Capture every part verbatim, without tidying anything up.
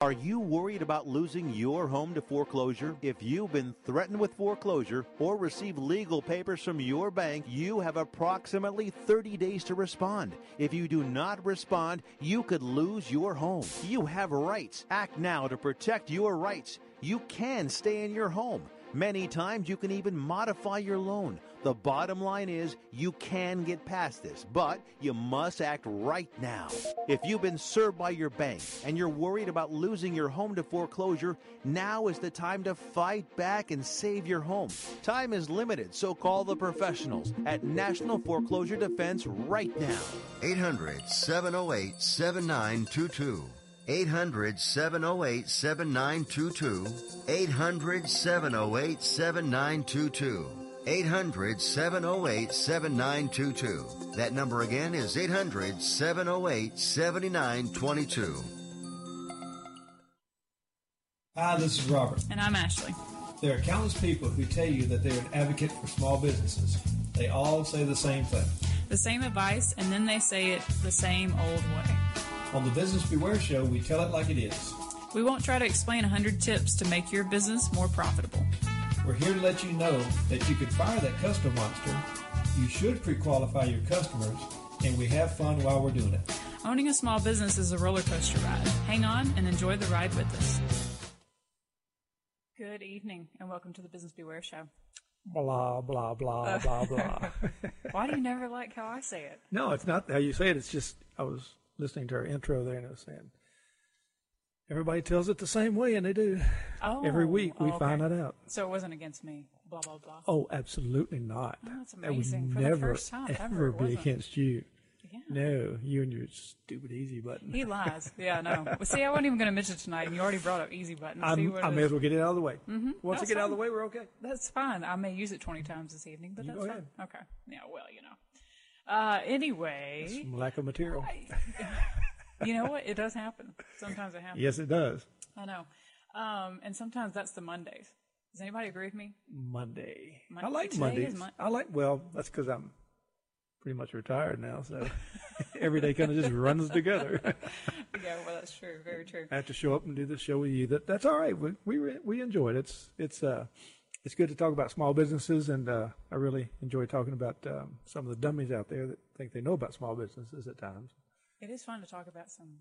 Are you worried about losing your home to foreclosure? If you've been threatened with foreclosure or received legal papers from your bank, you have approximately thirty days to respond. If you do not respond, you could lose your home. You have rights. Act now to protect your rights. You can stay in your home. Many times you can even modify your loan. The bottom line is you can get past this, but you must act right now. If you've been served by your bank and you're worried about losing your home to foreclosure, now is the time to fight back and save your home. Time is limited, so call the professionals at National Foreclosure Defense right now. eight hundred, seven oh eight, seven nine two two. eight hundred, seven oh eight, seven nine two two. eight hundred, seven oh eight, seven nine two two. eight hundred, seven oh eight, seven nine two two. That number again is eight hundred, seven oh eight, seven nine two two. Hi, this is Robert. And I'm Ashley. There are countless people who tell you that they're an advocate for small businesses. They all say the same thing. The same advice, and then they say it the same old way. On the Business Beware Show, we tell it like it is. We won't try to explain one hundred tips to make your business more profitable. We're here to let you know that you could fire that custom monster, you should pre-qualify your customers, and we have fun while we're doing it. Owning a small business is a roller coaster ride. Hang on and enjoy the ride with us. Good evening, and welcome to the Business Beware Show. Blah, blah, blah, blah, blah. Why do you never like how I say it? No, it's not how you say it. It's just, I was listening to our intro there, and I was saying, everybody tells it the same way, and they do. Oh, Every week we oh, okay. find that out. So it wasn't against me, blah, blah, blah. Oh, absolutely not. Oh, that's That would amazing. For never, the first time ever ever, be wasn't. against you. Yeah. No, you and your stupid easy button. He lies. Yeah, no. Well, see, I wasn't even going to mention it tonight, and you already brought up easy button. See I'm, what I it may is. as well get it out of the way. Mm-hmm. Once That's I get out of fine. the way, we're okay. That's fine. I may use it twenty times this evening, but You that's go fine. ahead. Okay. Yeah, well, you know. Uh, anyway. Some lack of material. You know what? It does happen. Sometimes it happens. Yes, it does. I know. Um, and sometimes that's the Mondays. Does anybody agree with me? Monday. Mon- I like today Mondays. is Mon- I like, well, that's because I'm pretty much retired now, so every day kind of just runs together. Yeah, well, that's true. Very true. I have to show up and do the show with you. That that's all right. We we re- we enjoy it. It's it's uh it's good to talk about small businesses, and uh, I really enjoy talking about um, some of the dummies out there that think they know about small businesses at times. It is fun to talk about some.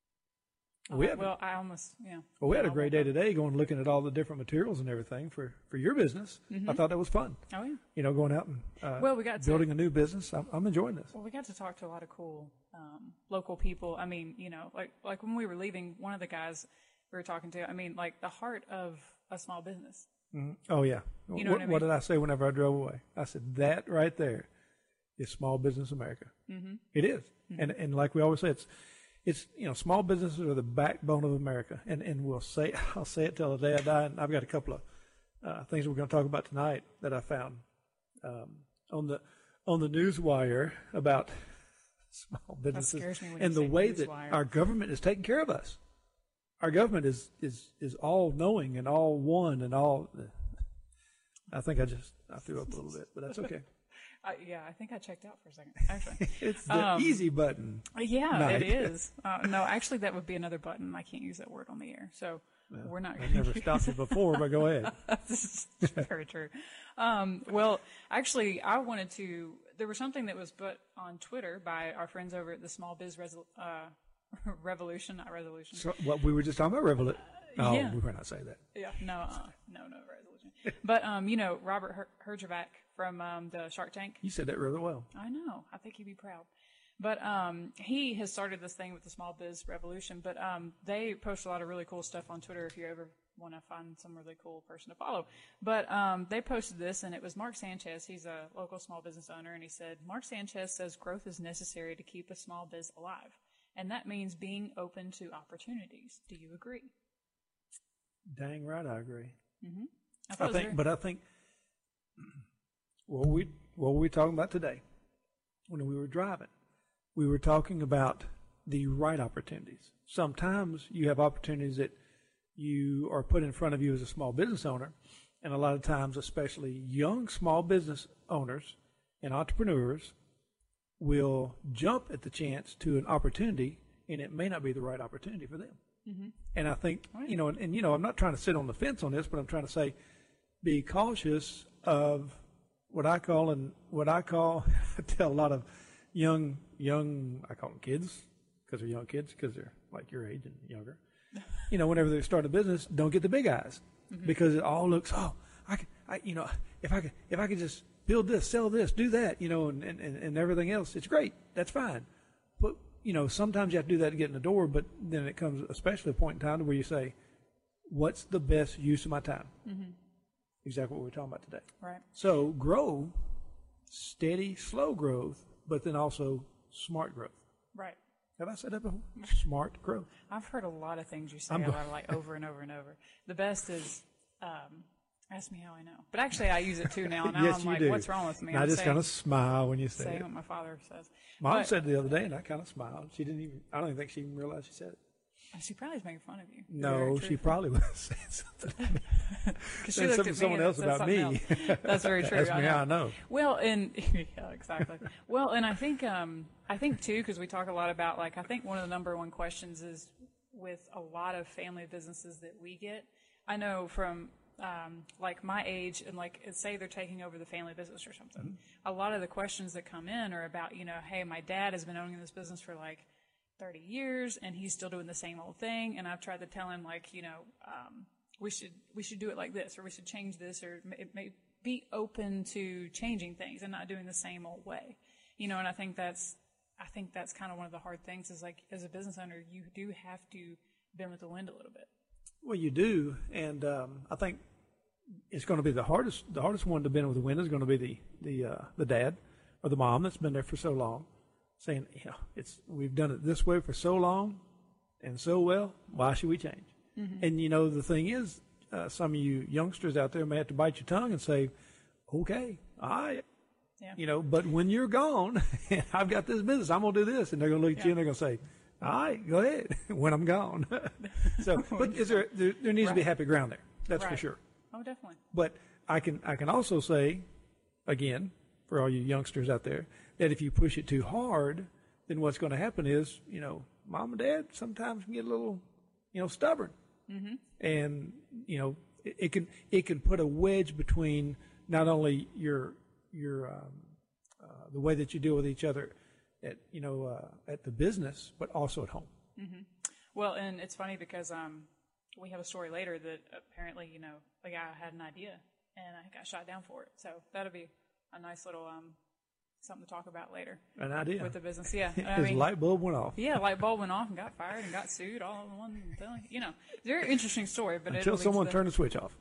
We Oh, had, well, I almost, yeah. well, we had a I great won't- day today going looking at all the different materials and everything for, for your business. Mm-hmm. I thought that was fun. Oh, yeah. You know, going out and uh, Well, we got to- building a new business. I'm, I'm enjoying this. Well, we got to talk to a lot of cool um, local people. I mean, you know, like like when we were leaving, one of the guys we were talking to, I mean, like the heart of a small business. Mm-hmm. Oh, yeah. You know what, what I mean? what did I say whenever I drove away? I said, that right there is small business America. Mm-hmm. It is. Mm-hmm. And and like we always say, it's, it's, you know, small businesses are the backbone of America. And, and we'll say, I'll say it till the day I die. And I've got a couple of uh, things we're going to talk about tonight that I found um, on the on the news wire about small businesses scares me when and you the say way news that wire. our government is taking care of us. Our government is, is, is all knowing and all one and all. I think I just I threw up a little bit, but that's okay. Uh, yeah, I think I checked out for a second, actually. It's the Um, easy button. Yeah, Night. it is. Uh, no, actually, that would be another button. I can't use that word on the air, so Well, we're not I've going to never stopped it before, but go ahead. This is very true. Um, well, actually, I wanted to. There was something that was put on Twitter by our friends over at the Small Biz Resol- uh, Revolution, not Resolution. So, what we were just talking about, Revolut. Oh, yeah. we were not say that. Yeah, no, uh, no, no resolution. But um, you know, Robert Her- Herjavec from um, the Shark Tank. You said that really well. I know. I think he'd be proud. But um, he has started this thing with the Small Biz Revolution. But um, they post a lot of really cool stuff on Twitter if you ever want to find some really cool person to follow. But um, they posted this, and it was Mark Sanchez. He's a local small business owner, and he said, Mark Sanchez says growth is necessary to keep a small biz alive. And that means being open to opportunities. Do you agree? Dang right, I agree. Mm-hmm. I, I thought it was think, very- but I think what we what were we talking about today? When we were driving, we were talking about the right opportunities. Sometimes you have opportunities that you are put in front of you as a small business owner, and a lot of times, especially young small business owners and entrepreneurs, will jump at the chance to an opportunity, and it may not be the right opportunity for them. Mm-hmm. And I think, you know, and, and, you know, I'm not trying to sit on the fence on this, but I'm trying to say, be cautious of what I call, and what I call, I tell a lot of young, young, I call them kids, because they're young kids, because they're like your age and younger. You know, whenever they start a business, don't get the big eyes, mm-hmm. because it all looks, oh, I, can, I, you know, if I could, if I could just build this, sell this, do that, you know, and, and, and everything else, it's great. That's fine. But, you know, sometimes you have to do that to get in the door, but then it comes, especially a point in time where you say, what's the best use of my time? Mm-hmm. Exactly what we're talking about today. Right. So grow, steady, slow growth, but then also smart growth. Right. Have I said that before? Smart growth. I've heard a lot of things you say I'm a lot, like over and over and over. The best is, um, ask me how I know. But actually, I use it too now. Now yes, I'm you like, do. what's wrong with me? And I I'm just saying, kind of smile when you say saying it. what my father says. Mom But- said it the other day, and I kind of smiled. She didn't even, I don't even think she even realized she said it. She probably is making fun of you. No, she probably was saying something. Because she Saying looked something to at someone me else and said about me. something else. That's very true. Ask me how I know. Well, and yeah, exactly. Well, and I think um, I think too, because we talk a lot about, like, I think one of the number one questions is with a lot of family businesses that we get. I know from um, like my age, and like say they're taking over the family business or something. Mm-hmm. A lot of the questions that come in are about, you know, hey, my dad has been owning this business for like thirty years and he's still doing the same old thing, and I've tried to tell him, like, you know, um, we should we should do it like this, or we should change this, or it may be open to changing things and not doing the same old way, you know. And I think that's I think that's kind of one of the hard things is, like, as a business owner, you do have to bend with the wind a little bit. Well, you do, and um, I think it's going to be the hardest. The hardest one to bend with the wind is going to be the the uh, the dad or the mom that's been there for so long, saying, you know, it's we've done it this way for so long and so well. Why should we change? Mm-hmm. And you know, the thing is, uh, some of you youngsters out there may have to bite your tongue and say, "Okay, all right." Yeah. You know, but when you're gone, and I've got this business, I'm gonna do this, and they're gonna look at yeah. you and they're gonna say, "All right, go ahead." When I'm gone. So, but is there, there there needs right. to be happy ground there? That's right. for sure. Oh, definitely. But I can I can also say, again, for all you youngsters out there, that if you push it too hard, then what's going to happen is, you know, mom and dad sometimes can get a little, you know, stubborn, mm-hmm. and you know, it, it can it can put a wedge between not only your your um, uh, the way that you deal with each other at you know uh, at the business, but also at home. Mm-hmm. Well, and it's funny because um, we have a story later that apparently, you know, a guy had an idea and I got shot down for it. So that'll be a nice little um, something to talk about later. An idea with the business, yeah. I His mean, light bulb went off. Yeah, light bulb went off and got fired and got sued all in one thing. You know, very interesting story. But until it someone the... turned the switch off.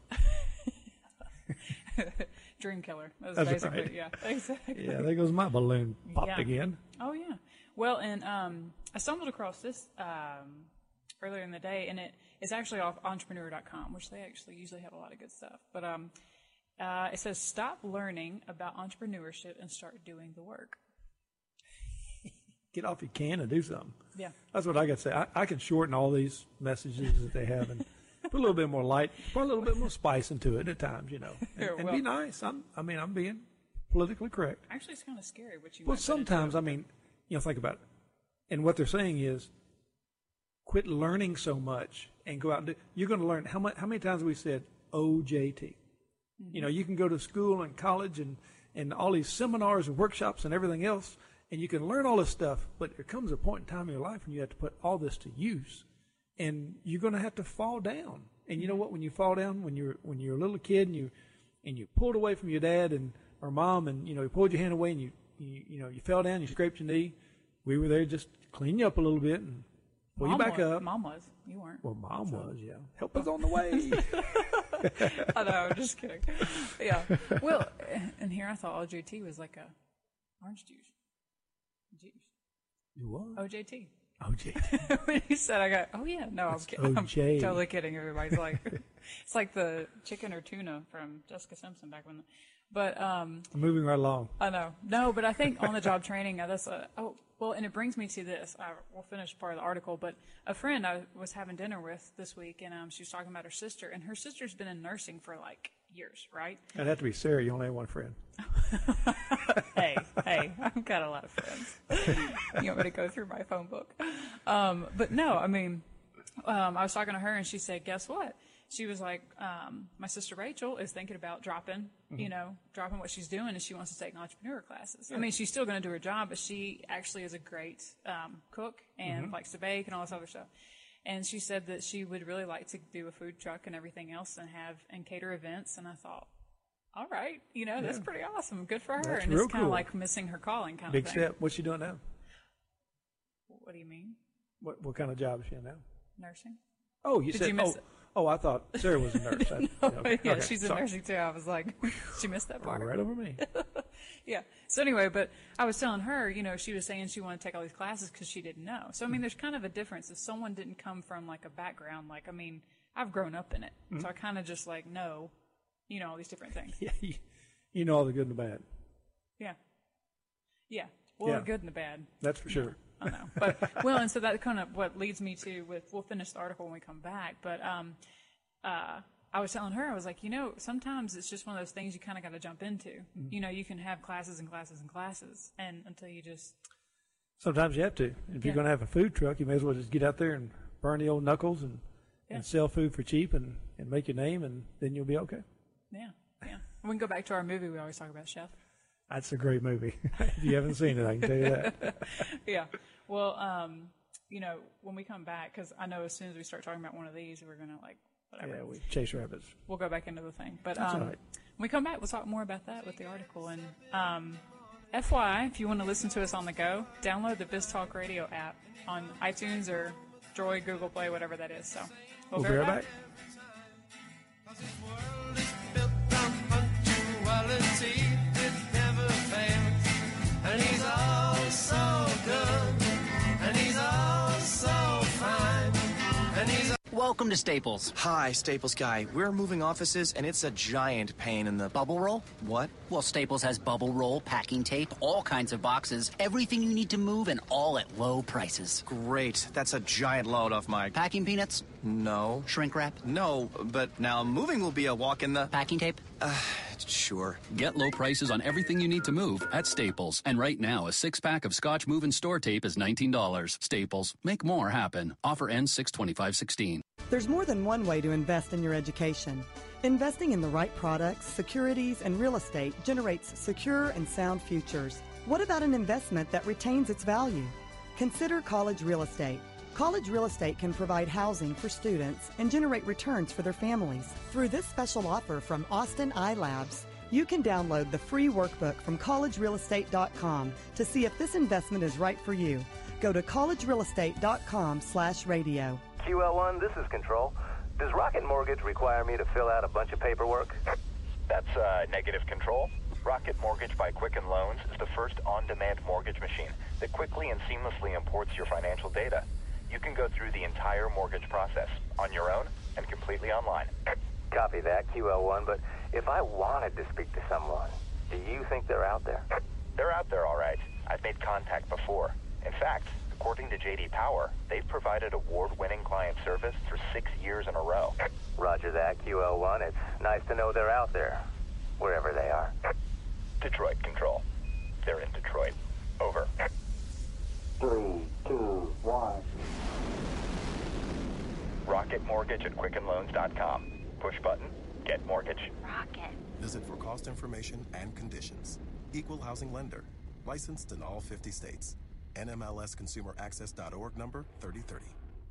Dream killer. That was That's basically, right. yeah, exactly. Yeah, there goes my balloon popped yeah. again. Oh yeah. Well, and um, I stumbled across this um, earlier in the day, and it is actually off entrepreneur dot com, which they actually usually have a lot of good stuff. But um, uh, it says, "Stop learning about entrepreneurship and start doing the work." Get off your can and do something. Yeah. That's what I got to say. I, I can shorten all these messages that they have and put a little bit more light, put a little bit more spice into it at times, you know, and, and well, be nice. I'm, I mean, I'm being politically correct. Actually, it's kind of scary what you. Well, sometimes, I mean, you know, think about it. And what they're saying is, quit learning so much and go out and do. You're going to learn how much. How many times have we said O J T? Mm-hmm. You know, you can go to school and college and and all these seminars and workshops and everything else, and you can learn all this stuff. But there comes a point in time in your life when you have to put all this to use, and you're going to have to fall down. And you know what? When you fall down, when you're when you're a little kid and you and you pulled away from your dad and or mom, and you know you pulled your hand away and you you, you know you fell down, you scraped your knee. We were there just to clean you up a little bit and pull mom you back was, up. Mom was. You weren't. Well, mom so. was, yeah. Help us on the way. I know, I'm just kidding. Yeah. Well, and here I thought O J T was like a orange juice. Juice. You what? O J T. O J T. When he said, I got, oh yeah, no, I'm kidding. I'm totally kidding. Everybody's like, it's like the chicken or tuna from Jessica Simpson back when. The, But um, I'm moving right along. I know, no, but I think on the job training, uh, that's a, oh well, and it brings me to this. I, we'll finish part of the article, but a friend I was having dinner with this week, and um, she was talking about her sister, and her sister's been in nursing for like years, right? It'd have to be Sarah. You only have one friend. hey, hey, I've got a lot of friends. You want me to go through my phone book? Um, but no, I mean, um, I was talking to her, and she said, guess what? She was like, um, my sister Rachel is thinking about dropping, mm-hmm. you know, dropping what she's doing, and she wants to take entrepreneur classes. Yeah. I mean, she's still going to do her job, but she actually is a great um, cook and mm-hmm. likes to bake and all this other stuff. And she said that she would really like to do a food truck and everything else and have and cater events. And I thought, all right, you know, yeah. that's pretty awesome. Good for her. That's and real it's kind of cool. like missing her calling kind Big of thing. step. What's she doing now? What do you mean? What what kind of job is she in now? Nursing. Oh, you Did said. you miss oh, it? oh, I thought Sarah was a nurse. I, no, yeah, okay. yeah okay. she's in Sorry. nursing too. I was like, she missed that part. Right over me. Yeah. So anyway, but I was telling her, you know, she was saying she wanted to take all these classes because she didn't know. So I mean, there's kind of a difference. If someone didn't come from like a background, like I mean, I've grown up in it, mm-hmm. so I kind of just like know, you know, all these different things. Yeah, you, you know all the good and the bad. Yeah. Yeah. Well, yeah. the good and the bad. That's for sure. I know. But, well, and so that kind of what leads me to with, we'll finish the article when we come back, but um, uh, I was telling her, I was like, you know, sometimes it's just one of those things you kind of got to jump into. Mm-hmm. You know, you can have classes and classes and classes, and until you just. Sometimes you have to. If yeah. you're going to have a food truck, you may as well just get out there and burn the old knuckles and, yeah. and sell food for cheap and, and make your name, and then you'll be okay. Yeah, yeah. We can go back to our movie we always talk about, Chef. That's a great movie. If you haven't seen it, I can tell you that. Yeah. Well, um, you know, when we come back, because I know as soon as we start talking about one of these, we're going to, like, whatever. Yeah, we chase rabbits. We'll go back into the thing. But That's um, all right. when we come back, we'll talk more about that with the article. And um, F Y I, if you want to listen to us on the go, download the BizTalk Radio app on iTunes or Droid, Google Play, whatever that is. So we'll, we'll be right back. back. And he's all so good, and he's all so fine, and he's... Welcome to Staples. Hi, Staples guy. We're moving offices, and it's a giant pain in the... Bubble roll? What? Well, Staples has bubble roll, packing tape, all kinds of boxes, everything you need to move, and all at low prices. Great. That's a giant load off my... Packing peanuts? No. Shrink wrap? No, but now moving will be a walk in the... Packing tape? Uh, sure. Get low prices on everything you need to move at Staples. And right now, a six-pack of Scotch Move and Store tape is nineteen dollars. Staples. Make more happen. Offer ends six twenty-five sixteen. There's more than one way to invest in your education. Investing in the right products, securities, and real estate generates secure and sound futures. What about an investment that retains its value? Consider college real estate. College real estate can provide housing for students and generate returns for their families. Through this special offer from Austin iLabs, you can download the free workbook from college real estate dot com to see if this investment is right for you. Go to college real estate dot com slash radio. Q L one, this is Control. Does Rocket Mortgage require me to fill out a bunch of paperwork? That's uh, negative Control. Rocket Mortgage by Quicken Loans is the first on-demand mortgage machine that quickly and seamlessly imports your financial data. You can go through the entire mortgage process on your own and completely online. Copy that, Q L one, but if I wanted to speak to someone, do you think they're out there? They're out there, all right. I've made contact before. In fact, according to J D Power, they've provided award-winning client service for six years in a row. Roger that, Q L one. It's nice to know they're out there, wherever they are. Detroit Control. They're in Detroit. Over. Three, two, one. Rocket Mortgage at quicken loans dot com. Push button, get mortgage. Rocket. Visit for cost information and conditions. Equal housing lender. Licensed in all fifty states. N M L S consumer access dot org number thirty thirty.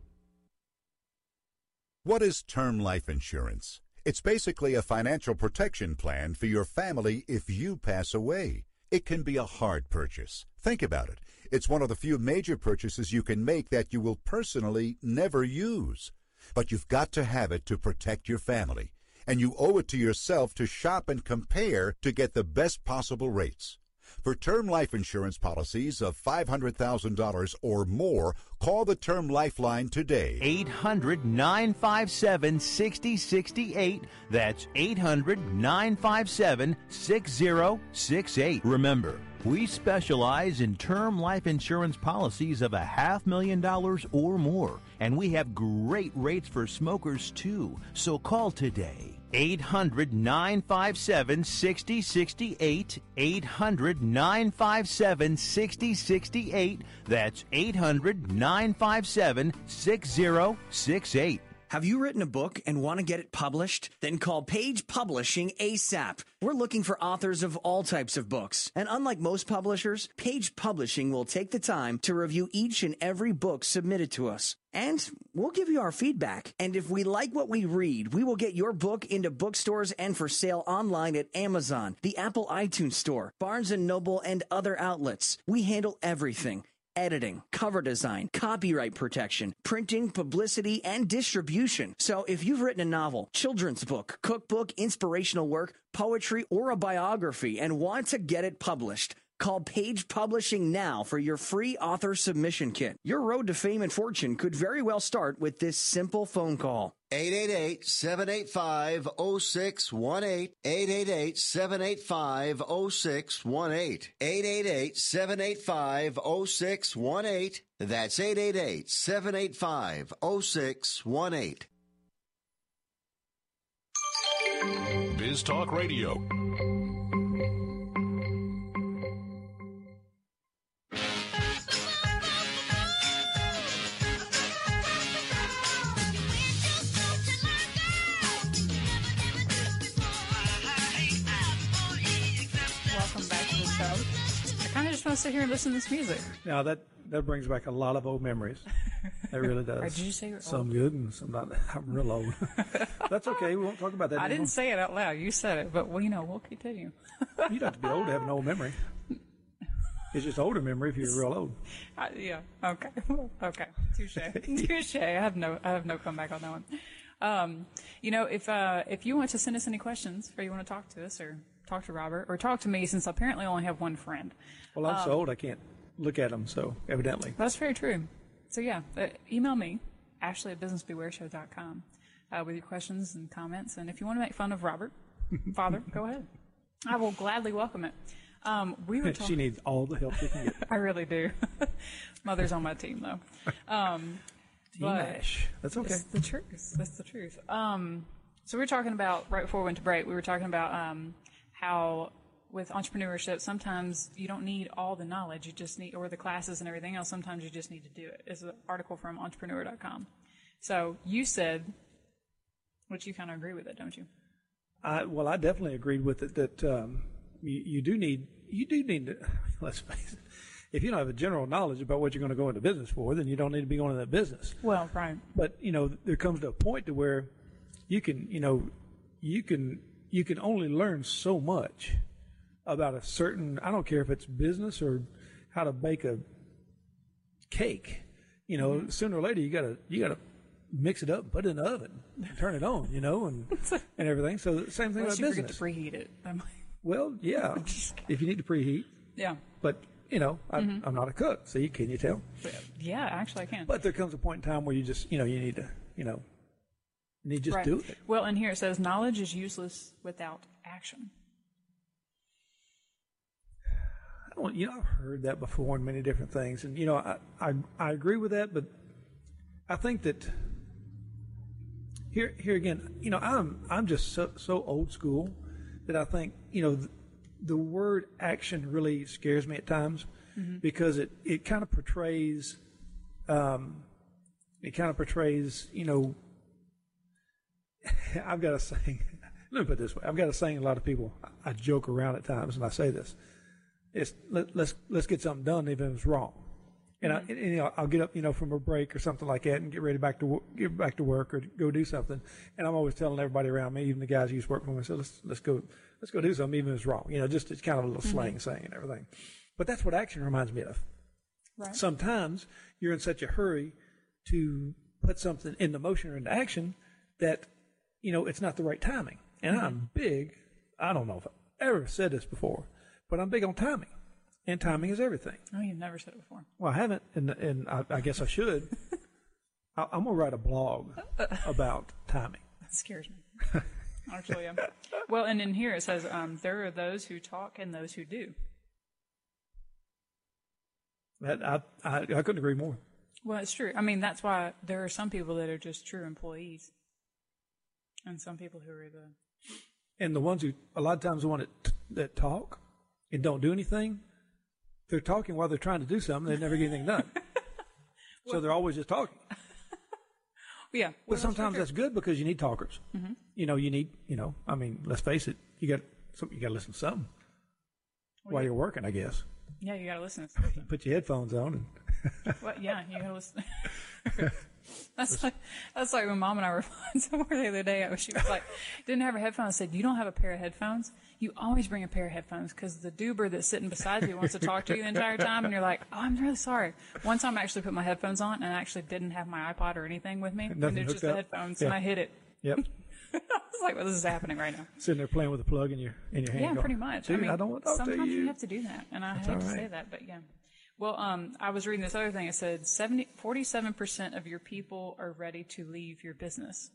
What is term life insurance? It's basically a financial protection plan for your family if you pass away. It can be a hard purchase. Think about it. It's one of the few major purchases you can make that you will personally never use. But you've got to have it to protect your family. And you owe it to yourself to shop and compare to get the best possible rates. For term life insurance policies of five hundred thousand dollars or more, call the Term Lifeline today. eight hundred, nine five seven, six zero six eight. That's eight hundred, nine five seven, six zero six eight. Remember, we specialize in term life insurance policies of a half million dollars or more. And we have great rates for smokers, too. So call today. eight hundred, nine five seven, six oh six eight. eight hundred, nine five seven, six oh six eight. That's eight hundred, nine five seven, six oh six eight. Have you written a book and want to get it published? Then call Page Publishing ASAP. We're looking for authors of all types of books. And unlike most publishers, Page Publishing will take the time to review each and every book submitted to us. And we'll give you our feedback. And if we like what we read, we will get your book into bookstores and for sale online at Amazon, the Apple iTunes Store, Barnes and Noble, and other outlets. We handle everything. Editing, cover design, copyright protection, printing, publicity, and distribution. So if you've written a novel, children's book, cookbook, inspirational work, poetry, or a biography and want to get it published, call Page Publishing now for your free author submission kit. Your road to fame and fortune could very well start with this simple phone call. eight eight eight, seven eight five, zero six one eight. eight eight eight, seven eight five, zero six one eight. eight eight eight, seven eight five, zero six one eight. That's eight eight eight, seven eight five, zero six one eight. Biz Talk Radio. I just want to sit here and listen to this music. Now that that brings back a lot of old memories. It really does. Or did you say you're some old? good and some not? I'm real old. That's okay. We won't talk about that I anymore. didn't say it out loud. You said it, but well, you know, we'll continue. You don't have to be old to have an old memory. It's just older memory if you're real old. Uh, yeah. Okay. Okay. Touche. Touche. I have no. I have no comeback on that one. Um, you know, if uh, if you want to send us any questions, or you want to talk to us, or talk to Robert, or talk to me, since I apparently only have one friend. Well, I'm um, so old I can't look at them. So evidently, that's very true. So yeah, uh, email me, Ashley at business beware show dot com, uh, with your questions and comments. And if you want to make fun of Robert, Father, go ahead. I will gladly welcome it. Um, we were talking. She needs all the help she can get. I really do. Mother's on my team though. Um, Team Ash. That's okay. It's the truth. That's the truth. Um, so we were talking about, right before we went to break, we were talking about um, how with entrepreneurship, sometimes you don't need all the knowledge. You just need, or the classes and everything else, sometimes you just need to do it. It's an article from entrepreneur dot com. So you said, which you kind of agree with it, don't you? I, well, I definitely agreed with it that um, you, you do need, you do need to, let's face it, if you don't have a general knowledge about what you're going to go into business for, then you don't need to be going into that business. Well, right. But, you know, there comes to a point to where you can, you know, you can, you can only learn so much about a certain, I don't care if it's business or how to bake a cake. You know, mm-hmm. Sooner or later you gotta, you gotta mix it up, put it in the oven, and turn it on, you know, and, and everything. So the same thing Unless about you business. forget to preheat it. Well, yeah, if you need to preheat. Yeah. But, you know, I, Mm-hmm. I'm not a cook, so you, can you tell? Yeah, actually I can. But there comes a point in time where you just, you know, you need to, you know, you need to just right. do it. Well, and here it says, knowledge is useless without action. I don't, you know, I've heard that before in many different things. And, you know, I, I, I agree with that, but I think that here, here again, you know, I'm, I'm just so, so old school that I think, you know, the, the word action really scares me at times mm-hmm. because it, it kind of portrays, um, it kind of portrays, you know, I've got a saying, let me put it this way. I've got a saying a lot of people, I, I joke around at times and I say this. It's let, let's let's get something done even if it's wrong, and, mm-hmm. I, and you know I'll get up you know from a break or something like that and get ready back to get back to work or go do something, and I'm always telling everybody around me, even the guys who used to work for me, I said let's let's go let's go do something even if it's wrong, you know, just it's kind of a little mm-hmm. slang saying and everything, but that's what action reminds me of. Right. Sometimes you're in such a hurry to put something into motion or into action that you know it's not the right timing, and mm-hmm. I'm big. I don't know if I've ever said this before. But I'm big on timing, and timing is everything. Oh, you've never said it before. Well, I haven't, and, and I, I guess I should. I, I'm going to write a blog about timing. That scares me. Actually, yeah. Well, and in here it says um, there are those who talk and those who do. That I, I I couldn't agree more. Well, it's true. I mean, that's why there are some people that are just true employees, and some people who are the. And the ones who, a lot of times, the ones that, that talk and don't do anything, they're talking while they're trying to do something. They never get anything done. So they're always just talking. Yeah. But Well, sometimes that's good because you need talkers. Mhm. You know, you need, you know, I mean, let's face it, you got you got to listen to something Well, while yeah. you're working, I guess. Yeah, you got to listen to something. Put your headphones on and Well, yeah, you got to listen. That's like that's like when Mom and I were flying somewhere the other day. She was like, didn't have her headphones. I said, you don't have a pair of headphones? You always bring a pair of headphones because the duber that's sitting beside you wants to talk to you the entire time, and you're like, oh, I'm really sorry. One time I actually put my headphones on and I actually didn't have my iPod or anything with me, Nothing and it's hooked just the up? headphones, Yeah. and I hit it. Yep. I was like, well, this is happening right now. Sitting there playing with a plug in your in your hand. Yeah, going, pretty much. Dude, I mean, I don't want to talk to sometimes you. you have to do that, and I That's hate all to say right. that, but yeah. Well, um, I was reading this other thing. It said seventy, forty-seven percent of your people are ready to leave your business.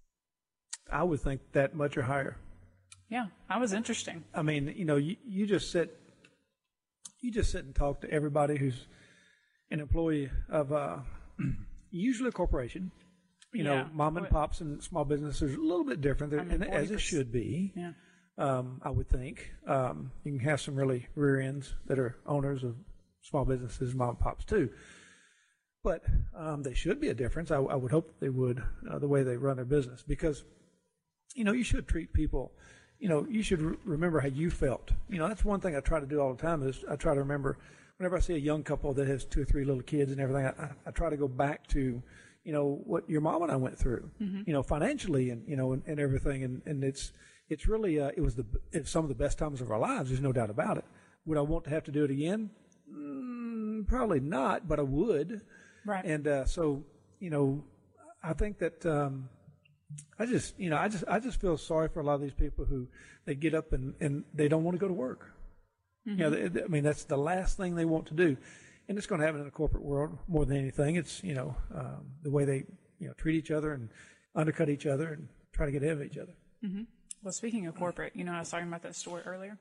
I would think that much or higher. Yeah, that was interesting. I mean, you know, you, you just sit, you just sit and talk to everybody who's an employee of uh, usually a corporation. You know, Yeah. mom and pops and small businesses are a little bit different, They're- I mean, and as it forty percent. should be. Yeah. Um, I would think um, you can have some really rear ends that are owners of small businesses, mom and pops too. But um, there should be a difference. I, I would hope that they would, uh, the way they run their business, because you know you should treat people. You know, you should re- remember how you felt. You know, that's one thing I try to do all the time is I try to remember whenever I see a young couple that has two or three little kids and everything. I, I, I try to go back to, you know, what your mom and I went through. Mhm. You know, financially and you know and, and everything, and and it's it's really uh, it was the it's some of the best times of our lives. There's no doubt about it. Would I want to have to do it again? Mm, probably not, but I would. Right. And uh, so, you know, I think that um, I just, you know, I just, I just feel sorry for a lot of these people who they get up and, and they don't want to go to work. You know, they, they- I mean, that's the last thing they want to do, and it's going to happen in the corporate world more than anything. It's you know um, the way they you know treat each other and undercut each other and try to get ahead of each other. hmm Well, speaking of corporate, you know, I was talking about that story earlier.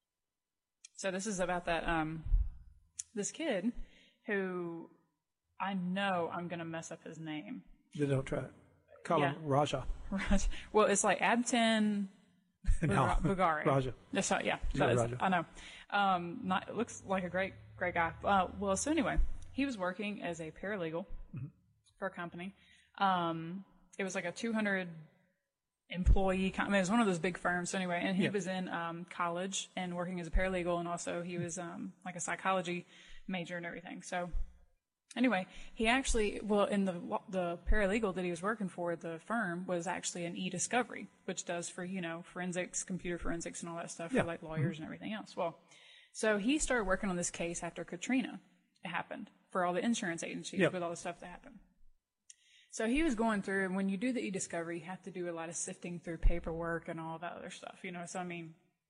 So this is about that um, this kid who I know I'm going to mess up his name. They don't try it. Call Yeah. him Raja. Right. Well, it's like Abtin No. Bugari. Raja. That's not, yeah. Yeah, that is- Raja. I know. Um, not, it looks like a great, great guy. Uh, well, so anyway, he was working as a paralegal Mm-hmm. for a company. Um, it was like a two hundred employee company. It was one of those big firms. So anyway, and he Yeah. was in um, college and working as a paralegal, and also he was um, like a psychology major and everything. So anyway, he actually, well, in the the paralegal that he was working for, the firm was actually an e-discovery, which does for, you know, forensics, computer forensics and all that stuff Yeah. for like lawyers and everything else. Well, so he started working on this case after Katrina happened for all the insurance agencies Yep. with all the stuff that happened. So he was going through, and when you do the e-discovery, you have to do a lot of sifting through paperwork and all that other stuff, you know. So, I mean,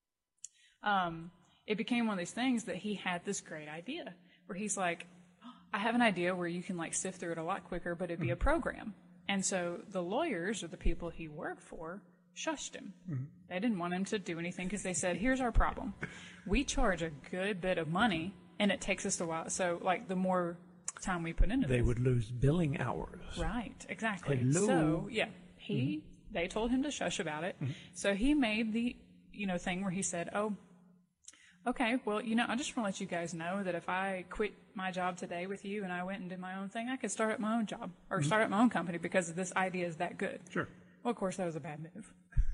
um, it became one of these things that he had this great idea where he's like, I have an idea where you can like sift through it a lot quicker, but it'd be a program. And so the lawyers or the people he worked for shushed him. They didn't want him to do anything because they said, here's our problem. We charge a good bit of money and it takes us a while. So like the more time we put into They this. would lose billing hours. Right, exactly. Hello. So yeah, he, they told him to shush about it. So he made the, you know, thing where he said, oh, okay, well, you know, I just want to let you guys know that if I quit my job today with you and I went and did my own thing, I could start up my own job or start up my own company because this idea is that good. Sure. Well, of course, that was a bad move.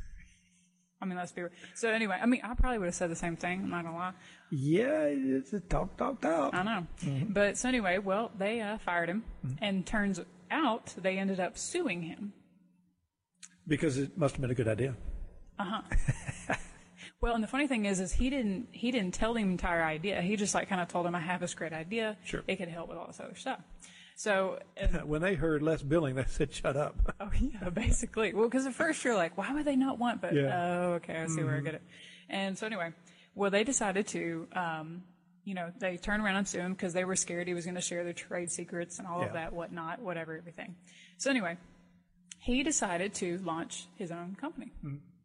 I mean, let's be real. So anyway, I mean, I probably would have said the same thing. I'm not gonna lie. Yeah, it's a talk, talk, talk. I know. But so anyway, well, they uh, fired him, and turns out they ended up suing him. Because it must have been a good idea. Uh huh. Well, and the funny thing is, is he didn't he didn't tell him the entire idea. He just like kind of told him, I have this great idea. Sure. It could help with all this other stuff. So and, When they heard less billing, they said, shut up. oh yeah, basically. Well, because at first you're like, why would they not want? But Yeah. oh, okay, I see where I get it. And so anyway, well, they decided to, um, you know, they turned around and sued him because they were scared he was going to share their trade secrets and all Yeah. of that, whatnot, whatever, everything. So anyway, he decided to launch his own company.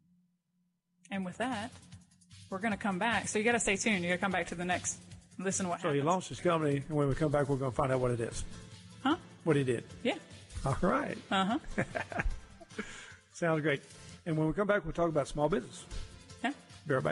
And with that, we're going to come back. So you got to stay tuned. You got to come back to the next. Listen to what So he happens. launched his company, and when we come back, we're going to find out what it is. Huh? What he did? Yeah. All right. Uh-huh. Sounds great. And when we come back, we'll talk about small business. Yeah. Be right back.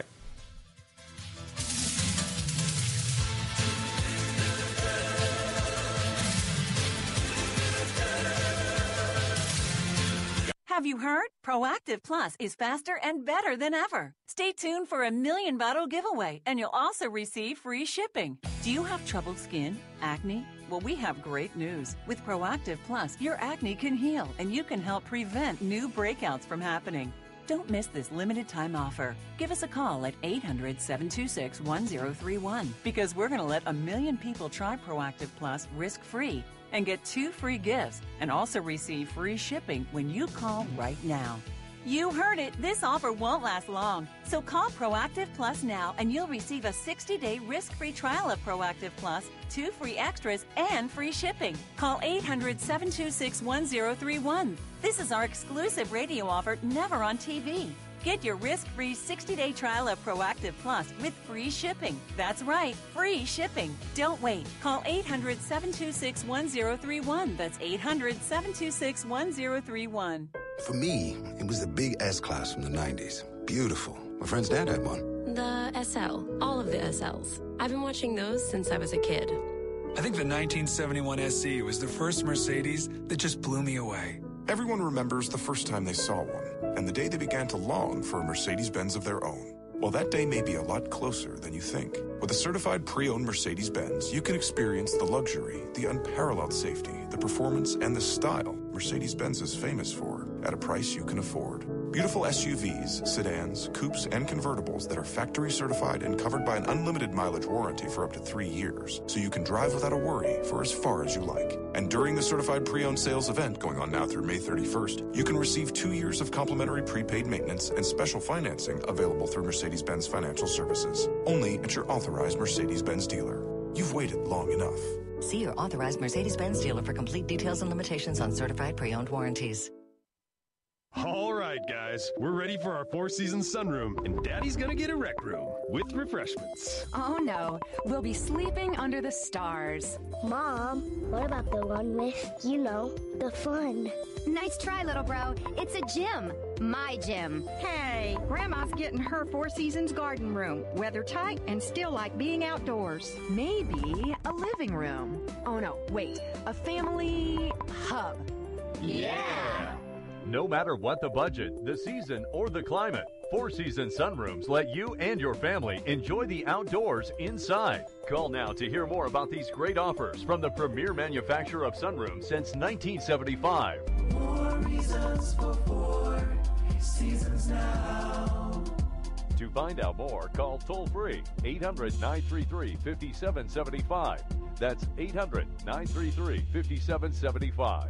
Have you heard? Proactive Plus is faster and better than ever. Stay tuned for a million bottle giveaway, and you'll also receive free shipping. Do you have troubled skin? Acne? Well, we have great news. With Proactive Plus, your acne can heal, and you can help prevent new breakouts from happening. Don't miss this limited time offer. Give us a call at eight hundred, seven two six, one zero three one because we're going to let a million people try Proactive Plus risk-free and get two free gifts and also receive free shipping when you call right now. You heard it. This offer won't last long. So call Proactive Plus now and you'll receive a sixty-day risk-free trial of Proactive Plus, two free extras, and free shipping. Call eight hundred, seven two six, one zero three one. This is our exclusive radio offer, never on T V. Get your risk-free sixty-day trial of Proactive Plus with free shipping. That's right, free shipping. Don't wait. Call eight hundred, seven two six, one zero three one. That's eight hundred, seven two six, one zero three one. For me, it was the big S-Class from the nineties. Beautiful. My friend's dad had one. The S L. All of the S Ls. I've been watching those since I was a kid. I think the nineteen seventy-one S C was the first Mercedes that just blew me away. Everyone remembers the first time they saw one, and the day they began to long for a Mercedes-Benz of their own. Well, that day may be a lot closer than you think. With a certified pre-owned Mercedes-Benz, you can experience the luxury, the unparalleled safety, the performance, and the style Mercedes-Benz is famous for at a price you can afford. Beautiful S U Vs, sedans, coupes, and convertibles that are factory certified and covered by an unlimited mileage warranty for up to three years, so you can drive without a worry for as far as you like. And during the certified pre-owned sales event going on now through May thirty-first, you can receive two years of complimentary prepaid maintenance and special financing available through Mercedes-Benz Financial Services. Only at your authorized Mercedes-Benz dealer. You've waited long enough. See your authorized Mercedes-Benz dealer for complete details and limitations on certified pre-owned warranties. All right, guys, we're ready for our Four Seasons sunroom, and Daddy's gonna get a rec room with refreshments. Oh no, we'll be sleeping under the stars. Mom, what about the one with, you know, the fun? Nice try, little bro. It's a gym. My gym. Hey, Grandma's getting her Four Seasons garden room. Weather tight and still like being outdoors. Maybe a living room. Oh no, wait, a family hub. Yeah! No matter what the budget, the season, or the climate, Four Seasons Sunrooms let you and your family enjoy the outdoors inside. Call now to hear more about these great offers from the premier manufacturer of sunrooms since nineteen seventy-five. More reasons for Four Seasons now. To find out more, call toll-free eight hundred, nine three three, five seven seven five. That's eight hundred, nine three three, five seven seven five.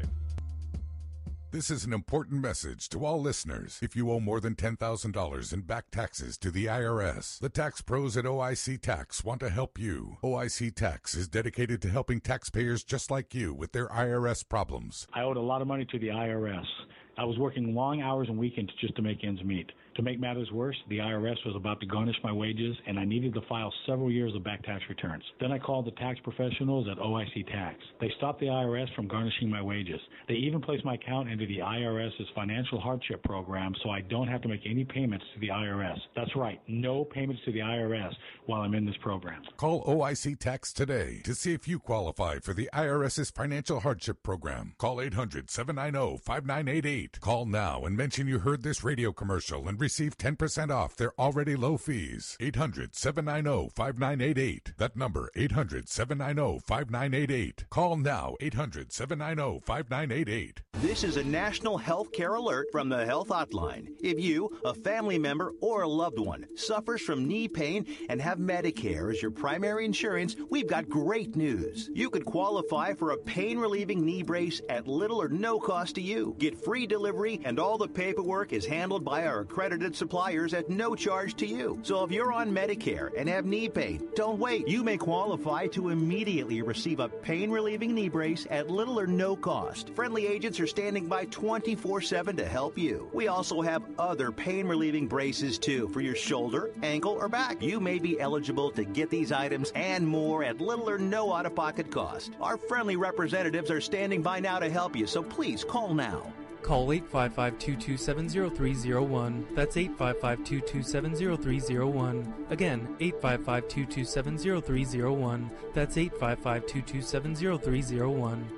This is an important message to all listeners. If you owe more than ten thousand dollars in back taxes to the I R S, the tax pros at O I C Tax want to help you. O I C Tax is dedicated to helping taxpayers just like you with their I R S problems. I owed a lot of money to the I R S. I was working long hours and weekends just to make ends meet. To make matters worse, the I R S was about to garnish my wages, and I needed to file several years of back tax returns. Then I called the tax professionals at O I C Tax. They stopped the I R S from garnishing my wages. They even placed my account into the IRS's financial hardship program so I don't have to make any payments to the I R S. That's right, no payments to the I R S while I'm in this program. Call O I C Tax today to see if you qualify for the IRS's financial hardship program. Call eight hundred, seven nine zero, five nine eight eight. Call now and mention you heard this radio commercial and receive ten percent off their already low fees. eight hundred, seven nine zero, five nine eight eight. That number, eight hundred, seven nine zero, five nine eight eight. Call now, eight hundred, seven nine zero, five nine eight eight. This is a national health care alert from the Health Hotline. If you, a family member, or a loved one suffers from knee pain and have Medicare as your primary insurance, we've got great news. You could qualify for a pain-relieving knee brace at little or no cost to you. Get free delivery, and all the paperwork is handled by our accredited suppliers at no charge to you. So if you're on Medicare and have knee pain, don't wait. You may qualify to immediately receive a pain-relieving knee brace at little or no cost. Friendly agents are standing by twenty-four seven to help you. We also have other pain-relieving braces, too, for your shoulder, ankle, or back. You may be eligible to get these items and more at little or no out-of-pocket cost. Our friendly representatives are standing by now to help you, so please call now. Call eight five five, two two seven, zero three zero one. That's eight five five, two two seven, zero three zero one. Again, eight five five, two two seven, zero three zero one. That's eight five five, two two seven, zero three zero one.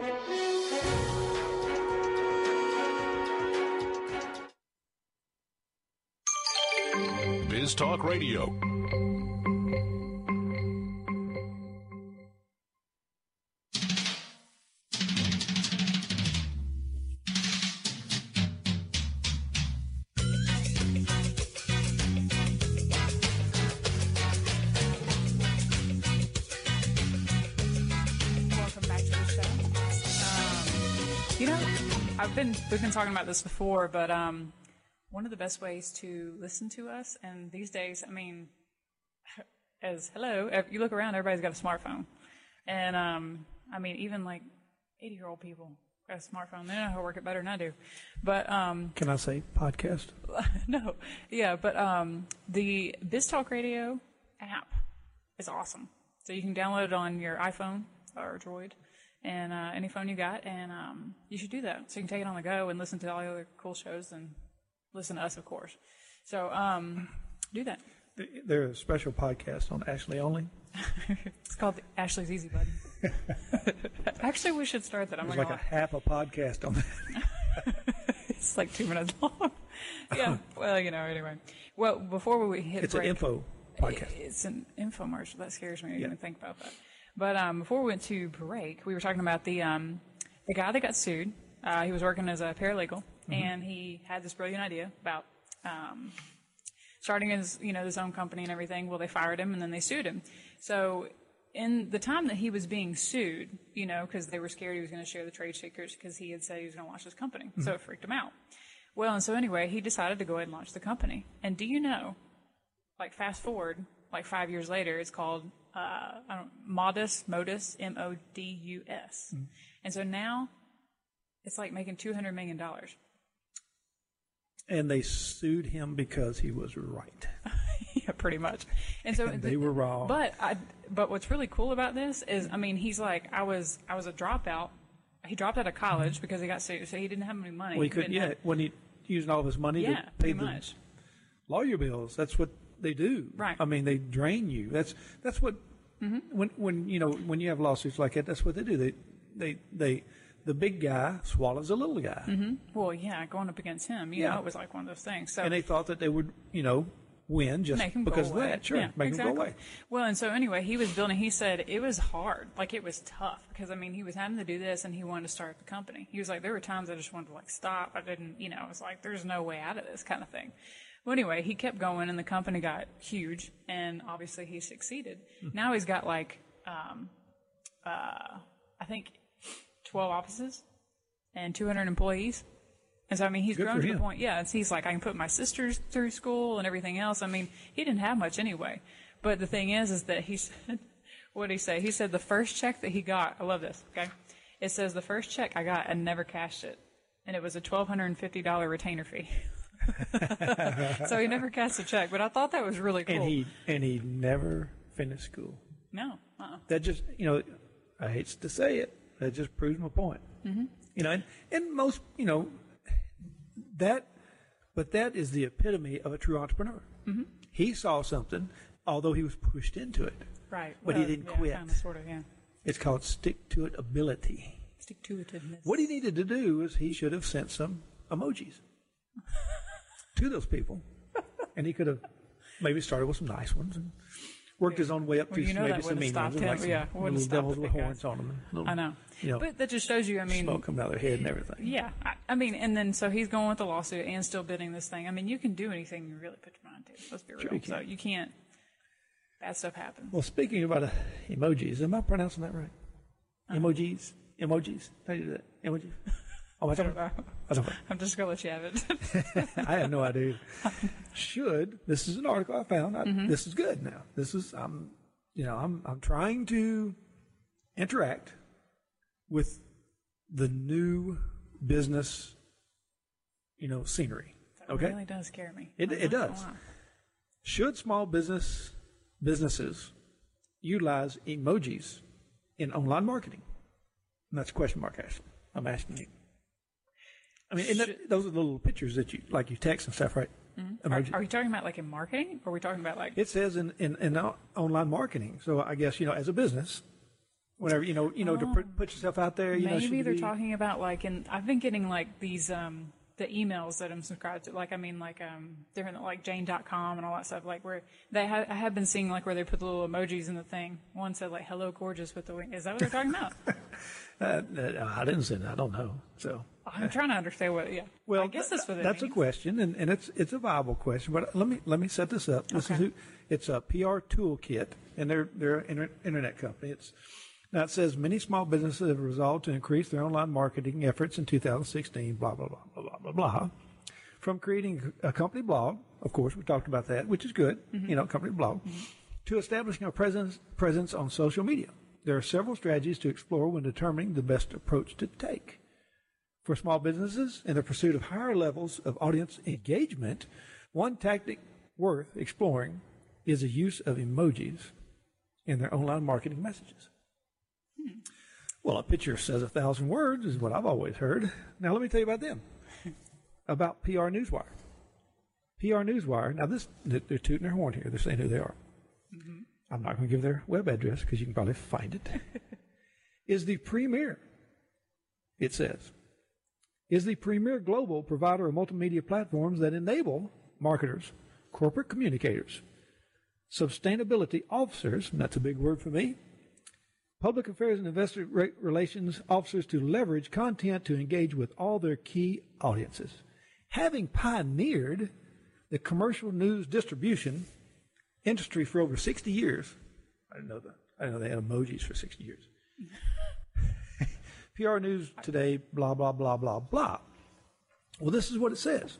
Biz Talk Radio. I've been, we've been talking about this before, but um, one of the best ways to listen to us, and these days, I mean, as hello, if you look around, everybody's got a smartphone, and um, I mean, even like eighty-year-old people got a smartphone. They know how to work it better than I do. But um, can I say podcast? No, yeah, but um, the BizTalk Radio app is awesome. So you can download it on your iPhone or Droid. And uh, any phone you got, and um, you should do that. So you can take it on the go and listen to all the other cool shows and listen to us, of course. So um, do that. There's a special podcast on Ashley Only. It's called Ashley's Easy Button. Actually, we should start that. I'm There's like lie. a half a podcast on that. It's like two minutes long. Yeah, well, you know, anyway. Well, before we hit It's break, an info podcast. It's an infomercial. That scares me to Yeah. even think about that. But um, before we went to break, we were talking about the um, the guy that got sued. Uh, he was working as a paralegal, Mhm. and he had this brilliant idea about um, starting his, you know, his own company and everything. Well, they fired him, and then they sued him. So in the time that he was being sued, you know, because they were scared he was going to share the trade secrets because he had said he was going to launch his company. So Mhm. it freaked him out. Well, and so anyway, he decided to go ahead and launch the company. And do you know, like fast forward, like five years later, it's called uh, I don't, Modus, Modus, M O D U S. Mhm. And so now it's like making two hundred million dollars. And they sued him because he was right. Yeah, pretty much. And so And they were wrong. But I, but what's really cool about this is, I mean, he's like, I was, I was a dropout. He dropped out of college because he got sued, so he didn't have any money. Well, he He couldn't, didn't yeah, have- when he using all of his money Yeah, to pay pretty the much. lawyer bills. That's what they do. Right. I mean, they drain you. That's that's what Mhm. when when you know when you have lawsuits like that. That's what they do. They they they the big guy swallows the little guy, hmm Well, yeah, going up against him, you Yeah. know, it was like one of those things. So and they thought that they would you know win just make him because go of away. that. Sure, Yeah, make exactly. him go away. Well, and so anyway, he was building. He said it was hard, like it was tough, because I mean, he was having to do this, and he wanted to start the company. He was like, there were times I just wanted to like stop. I didn't, you know, I was like, there's no way out of this kind of thing. Well, anyway, he kept going, and the company got huge, and obviously he succeeded. Mm-hmm. Now he's got like, um, uh, I think, twelve offices and two hundred employees. And so, I mean, he's Good grown for to the him. point, yeah, it's, he's like, I can put my sisters through school and everything else. I mean, he didn't have much anyway. But the thing is, is that he said, what did he say? He said the first check that he got, I love this, okay? It says the first check I got and never cashed it. And it was a twelve fifty dollars retainer fee. So he never cashed a check, but I thought that was really cool. And he and he never finished school. No, uh-uh. That just you know, I hate to say it, that just proves my point. Mhm. You know, and, and most you know that, but that is the epitome of a true entrepreneur. Mhm. He saw something, although he was pushed into it. Right. But Well, he didn't yeah, quit. Kinda, sort of, yeah. It's called stick to it ability. Stick to itiveness. What he needed to do is he should have sent some emojis to those people, and he could have maybe started with some nice ones and worked his own way up Well, to you know maybe that some wouldn't mean have ones, stopped and him. like some Yeah, wouldn't have little stopped devils the with big horns guys. on them. And little, I know. You know, But that just shows you, I mean, smoke coming out of their head and everything. Yeah, I, I mean, and then so he's going with the lawsuit and still bidding this thing. I mean, you can do anything you really put your mind to. Let's be Sure real. you So can. you can't. Bad stuff happens. Well, speaking about uh, emojis, am I pronouncing that right? Uh-huh. Emojis, emojis. How do you do that? Emojis. Oh, I I don't know. I don't know. I'm just going to let you have it. I have no idea. Should, this is an article I found. I, Mhm. This is good now. This is, I'm, you know, I'm, I'm trying to interact with the new business, you know, scenery. That Okay. really does scare me. It, I'm it not gonna does. lie. Should small business businesses utilize emojis in online marketing? And that's a question mark, actually. I'm asking you. I mean, and that, those are the little pictures that you, like you text and stuff, right? Mhm. Are, are you talking about like in marketing, or are we talking about like? It says in, in, in o- online marketing. So I guess, you know, as a business, whenever, you know, you know, to Oh. put, put yourself out there, you know, Maybe should they're be- talking about like in. I've been getting like these um the emails that I'm subscribed to. Like I mean like um different like Jane dot com and all that stuff. Like where they ha- I have been seeing like where they put the little emojis in the thing. One said like "Hello, gorgeous" with the wing. Is that what they're talking about? Uh, uh, I didn't say that. I don't know. So I'm trying to understand what. Yeah. Well, I guess that's what it that's a means. question, and, and it's it's a viable question. But let me let me set this up. This is who, it's a P R toolkit, and they're they're an inter, internet company. It's now it says many small businesses have resolved to increase their online marketing efforts in two thousand sixteen. Blah blah blah blah blah blah blah. From creating a company blog, of course, we talked about that, which is good. Mhm. You know, company blog, to establishing a presence presence on social media. There are several strategies to explore when determining the best approach to take. For small businesses in the pursuit of higher levels of audience engagement, one tactic worth exploring is the use of emojis in their online marketing messages. Hmm. Well, a picture says a thousand words is what I've always heard. Now, let me tell you about them. About P R Newswire. P R Newswire, now this, they're tooting their horn here. They're saying who they are. Mm-hmm. I'm not going to give their web address because you can probably find it. Is the premier, it says, is the premier global provider of multimedia platforms that enable marketers, corporate communicators, sustainability officers, and that's a big word for me, public affairs and investor re- relations officers to leverage content to engage with all their key audiences. Having pioneered the commercial news distribution industry for over sixty years, I didn't know that. I didn't know they had emojis for sixty years. P R News Today, blah, blah, blah, blah, blah. Well, this is what it says.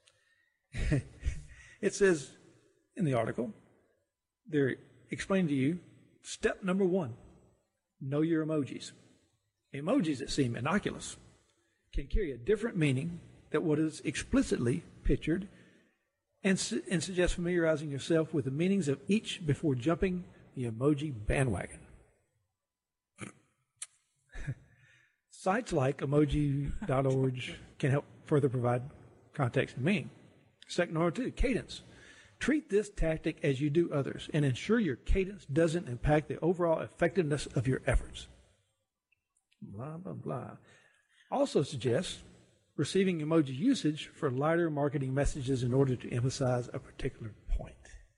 It says in the article, they're explaining to you step number one, know your emojis. Emojis that seem innocuous can carry a different meaning than what is explicitly pictured, and, su- and suggest familiarizing yourself with the meanings of each before jumping the emoji bandwagon. Sites like emoji dot org can help further provide context and meaning. Second number two, cadence. Treat this tactic as you do others and ensure your cadence doesn't impact the overall effectiveness of your efforts. Blah, blah, blah. Also suggests receiving emoji usage for lighter marketing messages in order to emphasize a particular point.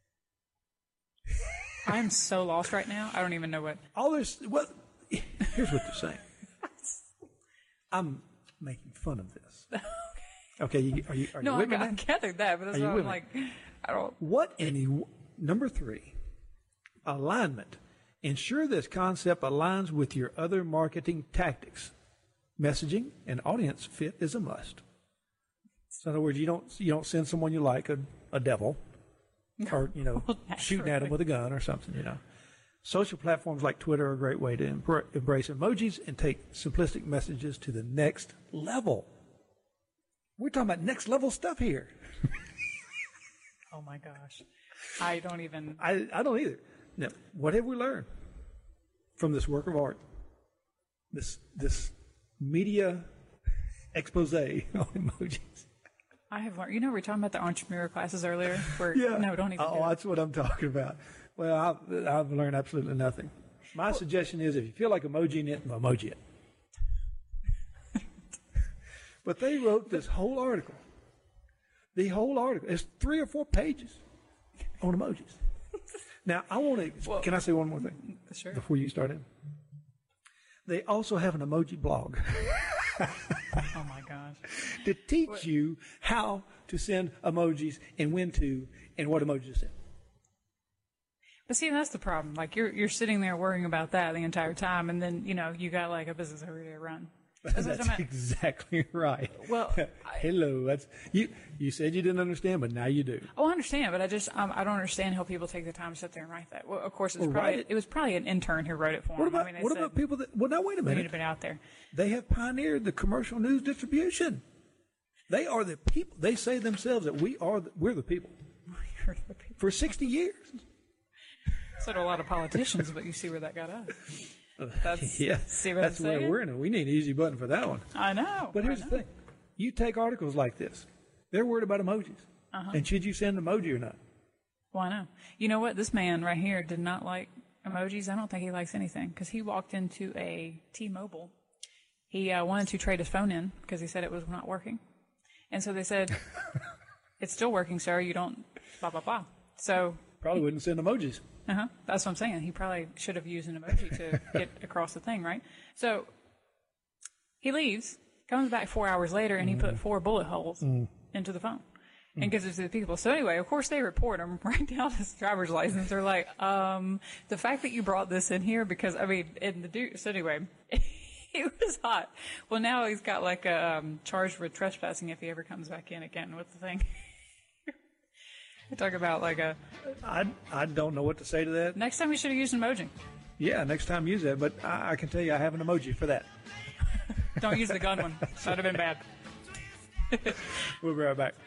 I'm so lost right now. I don't even know what. All this, what? Here's what they're saying. I'm making fun of this. Okay, you, are you? Are No, you with I, me I now? gathered that, but that's Are you why I'm with me? like, I don't. What in the number three? Alignment. Ensure this concept aligns with your other marketing tactics. Messaging and audience fit is a must. So in other words, you don't you don't send someone you like a, a devil, or you know shooting at them with a gun or something. You know, social platforms like Twitter are a great way to embr- embrace emojis and take simplistic messages to the next level. We're talking about next level stuff here. Oh my gosh, I don't even. I I don't either. Now, what have we learned from this work of art? This this media expose on emojis. I have learned. You know, we were talking about the entrepreneur classes earlier. Where, Yeah. No, don't even. Oh, do it. that's what I'm talking about. Well, I've, I've learned absolutely nothing. My suggestion is if you feel like emojiing it, emoji it. But they wrote this whole article. The whole article. It's three or four pages on emojis. Now, I want to, can I say one more thing? Sure. Before you start in? They also have an emoji blog. Oh my gosh. To teach you how to send emojis and when to and what emoji to send. But see, that's the problem. Like you're you're sitting there worrying about that the entire time, and then you know you got like a business over there to run. That's, that's exactly right. Well, hello. That's you. You said you didn't understand, but now you do. Oh, I understand, but I just um, I don't understand how people take the time to sit there and write that. Well, of course, it's Well, probably, write it was probably an intern who wrote it for What him. about I mean, they what said, about people that? Well, now wait a we minute. need to be out there. They have pioneered the commercial news distribution. They are the people. They say themselves that we are. The, we're the people. We're the people. For sixty years. So do a lot of politicians, but you see where that got us. That's, yeah, see what that's I'm where saying? we're in it. We need an easy button for that one. I know. But here's I the know. thing: you take articles like this. They're worried about emojis, Uh-huh. and should you send an emoji or not? Well, I know. You know what? This man right here did not like emojis. I don't think he likes anything because he walked into a T-Mobile. He uh, wanted to trade his phone in because he said it was not working. And so they said, it's still working, sir. You don't blah, blah, blah. So Probably wouldn't send emojis. Uh-huh. That's what I'm saying. He probably should have used an emoji to get across the thing, right? So he leaves, comes back four hours later, and he put four bullet holes Mm. into the phone and gives it to the people. So anyway, of course, they report him, write down his driver's license. They're like, um, the fact that you brought this in here, because, I mean, and the dude, so anyway, he was hot. Well, now he's got like a um, charge with trespassing if he ever comes back in again with the thing. I talk about like a... I, I don't know what to say to that. Next time you should have used an emoji. Yeah, next time use that, but I, I can tell you I have an emoji for that. Don't use the gun one. That would have been bad. We'll be right back.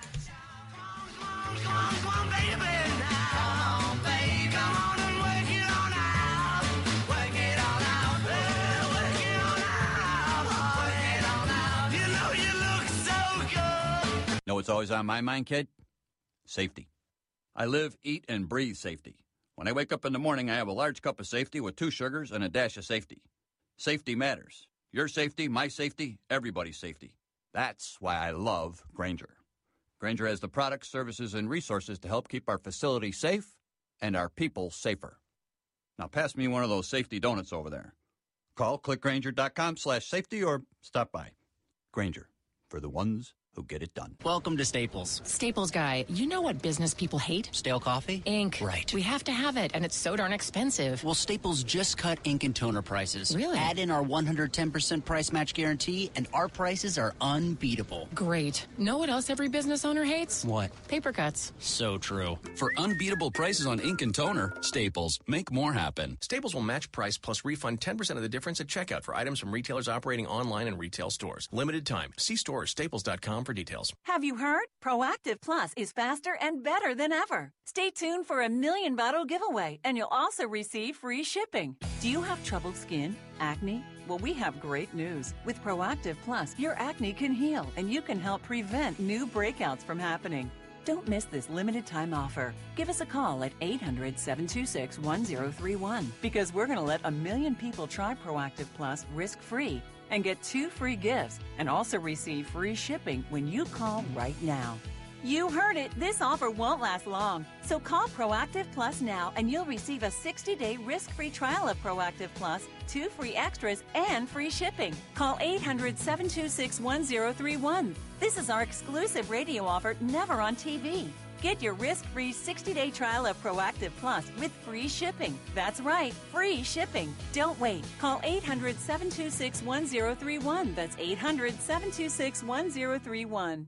Know what's always on my mind, kid? Safety. I live, eat, and breathe safety. When I wake up in the morning, I have a large cup of safety with two sugars and a dash of safety. Safety matters. Your safety, my safety, everybody's safety. That's why I love Grainger. Grainger has the products, services, and resources to help keep our facilities safe and our people safer. Now pass me one of those safety donuts over there. Call clickgrainger.com slash safety or stop by. Grainger, for the ones who get it done. Welcome to Staples. Staples guy, you know what business people hate? Stale coffee? Ink. Right. We have to have it, and it's so darn expensive. Well, Staples just cut ink and toner prices. Really? Add in our one hundred ten percent price match guarantee, and our prices are unbeatable. Great. Know what else every business owner hates? What? Paper cuts. So true. For unbeatable prices on ink and toner, Staples. Make more happen. Staples will match price plus refund ten percent of the difference at checkout for items from retailers operating online and retail stores. Limited time. See store or staples dot com for details. Have you heard? Proactive Plus is faster and better than ever. Stay tuned for a million bottle giveaway, and you'll also receive free shipping. Do you have troubled skin? Acne? Well, we have great news. With Proactive Plus, your acne can heal, and you can help prevent new breakouts from happening. Don't miss this limited time offer. Give us a call at eight hundred, seven two six, one zero three one because we're going to let a million people try Proactive Plus risk-free and get two free gifts and also receive free shipping when you call right now. You heard it. This offer won't last long. So call Proactive Plus now and you'll receive a sixty-day risk-free trial of Proactive Plus, two free extras, and free shipping. Call eight hundred, seven two six, one zero three one. This is our exclusive radio offer, never on T V. Get your risk-free sixty-day trial of Proactive Plus with free shipping. That's right, free shipping. Don't wait. Call eight hundred, seven two six, one zero three one. That's eight hundred, seven two six, one zero three one.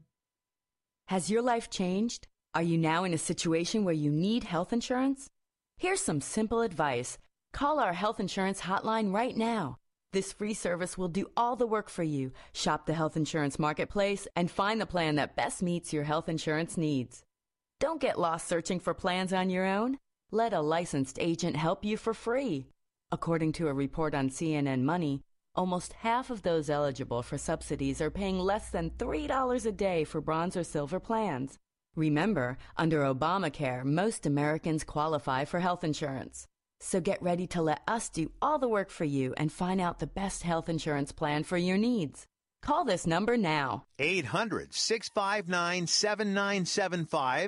Has your life changed? Are you now in a situation where you need health insurance? Here's some simple advice. Call our health insurance hotline right now. This free service will do all the work for you. Shop the health insurance marketplace and find the plan that best meets your health insurance needs. Don't get lost searching for plans on your own. Let a licensed agent help you for free. According to a report on C N N Money, almost half of those eligible for subsidies are paying less than three dollars a day for bronze or silver plans. Remember, under Obamacare, most Americans qualify for health insurance. So get ready to let us do all the work for you and find out the best health insurance plan for your needs. Call this number now. eight hundred, six five nine, seven nine seven five.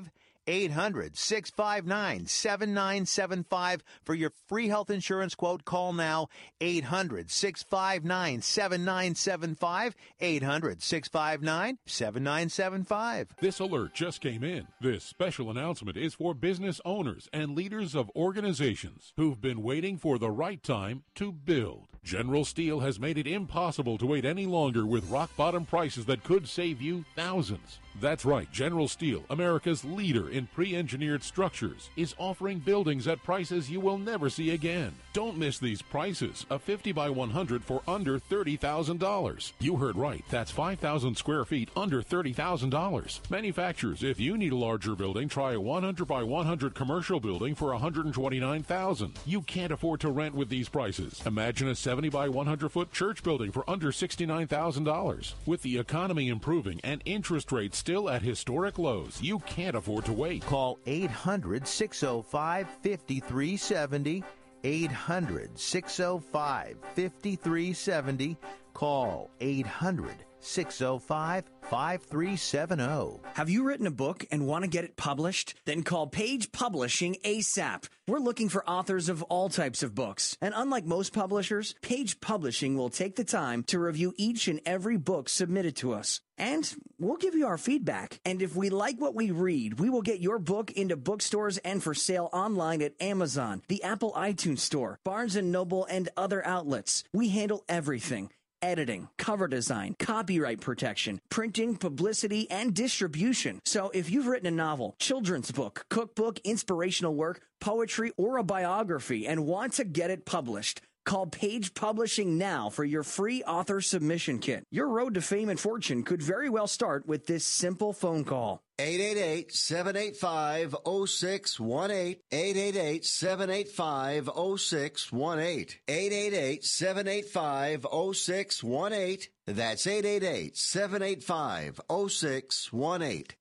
eight hundred, six five nine, seven nine seven five for your free health insurance quote. Call now, eight hundred, six five nine, seven nine seven five, eight hundred, six five nine, seven nine seven five. This alert just came in. This special announcement is for business owners and leaders of organizations who've been waiting for the right time to build. General Steel has made it impossible to wait any longer with rock-bottom prices that could save you thousands. That's right, General Steel, America's leader in pre-engineered structures, is offering buildings at prices you will never see again. Don't miss these prices. A fifty by one hundred for under thirty thousand dollars. You heard right. That's five thousand square feet under thirty thousand dollars. Manufacturers, if you need a larger building, try a one hundred by one hundred commercial building for one hundred twenty-nine thousand dollars. You can't afford to rent with these prices. Imagine a seventy by one hundred foot church building for under sixty-nine thousand dollars. With the economy improving and interest rates still at historic lows, you can't afford to wait. Call eight hundred, six oh five, five three seven oh. eight hundred, six oh five, five three seven oh. Call eight hundred, six oh five, five three seven oh. Have you written a book and want to get it published? Then call Page Publishing ASAP. We're looking for authors of all types of books. And unlike most publishers, Page Publishing will take the time to review each and every book submitted to us. And we'll give you our feedback. And if we like what we read, we will get your book into bookstores and for sale online at Amazon, the Apple iTunes Store, Barnes and Noble, and other outlets. We handle everything. Editing, cover design, copyright protection, printing, publicity, and distribution. So if you've written a novel, children's book, cookbook, inspirational work, poetry, or a biography and want to get it published, call Page Publishing now for your free author submission kit. Your road to fame and fortune could very well start with this simple phone call. eight eight eight, seven eight five, oh six one eight. eight eight eight, seven eight five, oh six one eight. eight eight eight, seven eight five, oh six one eight. That's eight eight eight, seven eight five, oh six one eight.